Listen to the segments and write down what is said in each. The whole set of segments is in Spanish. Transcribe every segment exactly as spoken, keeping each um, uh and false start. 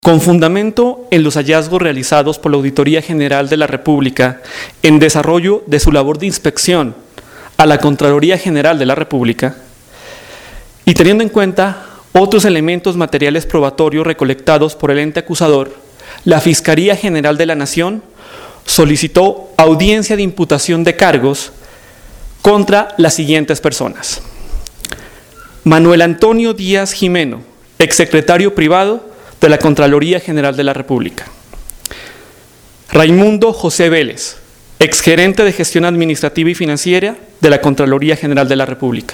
Con fundamento en los hallazgos realizados por la Auditoría General de la República en desarrollo de su labor de inspección a la Contraloría General de la República y teniendo en cuenta otros elementos materiales probatorios recolectados por el ente acusador, la Fiscalía General de la Nación solicitó audiencia de imputación de cargos contra las siguientes personas: Manuel Antonio Díaz Jimeno, exsecretario privado de la Contraloría General de la República; Raimundo José Vélez, exgerente de Gestión Administrativa y Financiera de la Contraloría General de la República;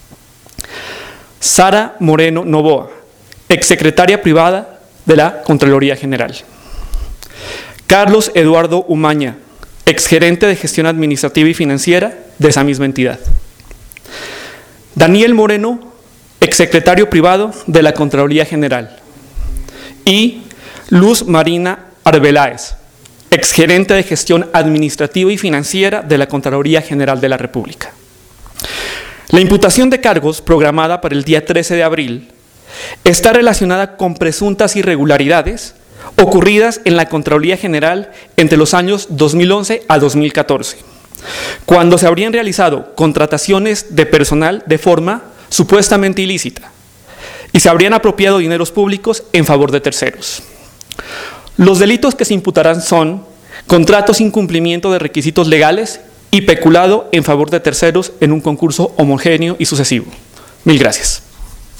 Sara Moreno Novoa, exsecretaria privada de la Contraloría General; Carlos Eduardo Umaña, exgerente de Gestión Administrativa y Financiera de esa misma entidad; Daniel Moreno, exsecretario privado de la Contraloría General; y Luz Marina Arbeláez, exgerente de Gestión Administrativa y Financiera de la Contraloría General de la República. La imputación de cargos, programada para el día trece de abril, está relacionada con presuntas irregularidades ocurridas en la Contraloría General entre los años dos mil once a dos mil catorce, cuando se habrían realizado contrataciones de personal de forma supuestamente ilícita y se habrían apropiado dineros públicos en favor de terceros. Los delitos que se imputarán son contratos sin cumplimiento de requisitos legales y peculado en favor de terceros en un concurso homogéneo y sucesivo. Mil gracias.